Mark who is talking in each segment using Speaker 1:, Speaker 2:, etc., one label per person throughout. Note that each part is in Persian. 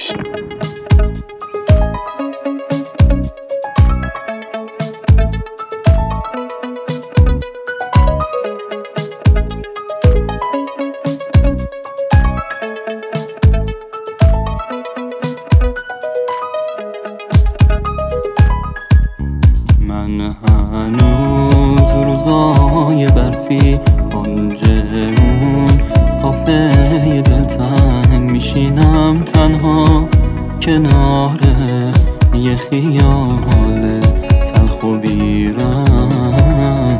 Speaker 1: من هنوز روزای برفی کنج اون کافه دلتنگ میشینم تنها کنار یه خیال تلخ و بیرنگ.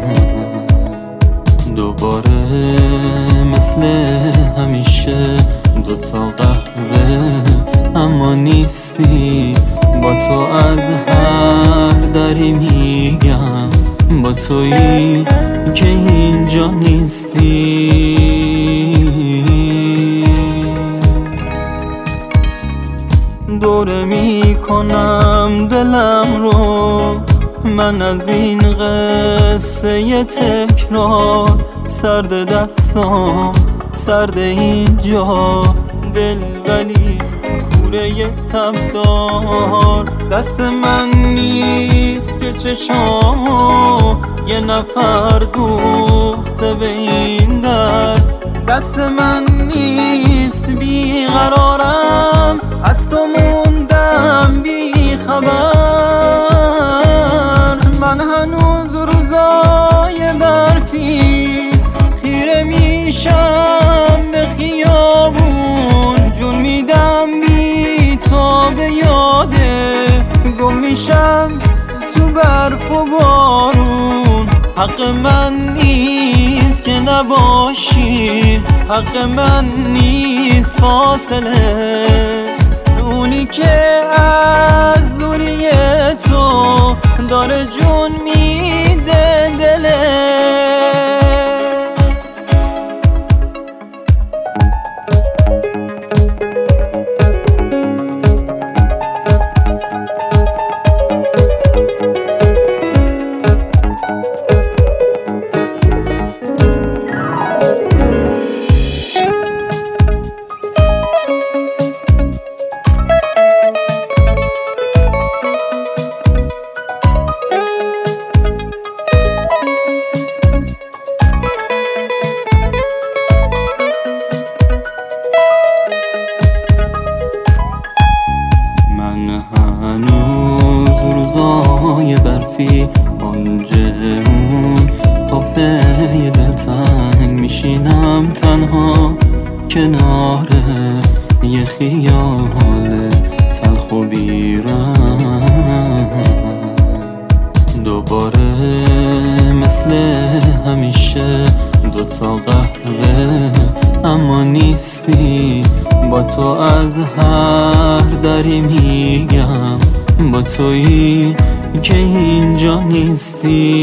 Speaker 1: دوباره مثل همیشه دوتا قهوه اما نیستی، با تو از هر دری میگم با تویی که اینجا نیستی. دوره میکنم دلم رو من از این قصه تکرار، سرد دستام سرد اینجا دل ولی کوره تبدار. دست من نیست که چشامو یه نفر دوخته به این در، دست من نیست بیقرارم از تو موندم بی خبر. من هنوز روزای برفی خیره میشم به خیابون، جون میدم بی تو به یاده، گم میشم تو برف و بارون. حق من نیست که نباشی، حق من نیست فاصله، اونی که از دوری تو داره جون میده دله. من هنوز روزای برفی کنج اون کافه دلتنگ میشینم تنها کنار یه خیال تلخ و بیرنگ. دوباره مثل همیشه دوتا قهوه اما نیستی، با تو از هر دری میگم با تویی که اینجا نیستی.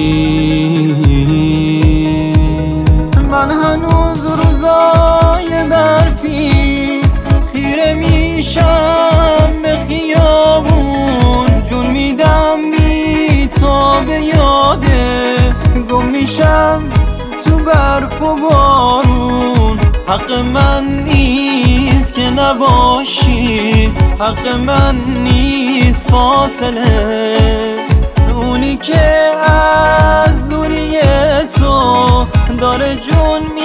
Speaker 1: من هنوز روزای برفی خیره میشم به خیابون، جون میدم بی تو به یاده، گم میشم تو برف و بارون. حق من نیست که نباشی، حق من نیست فاصله، اونی که از دوری تو داره جون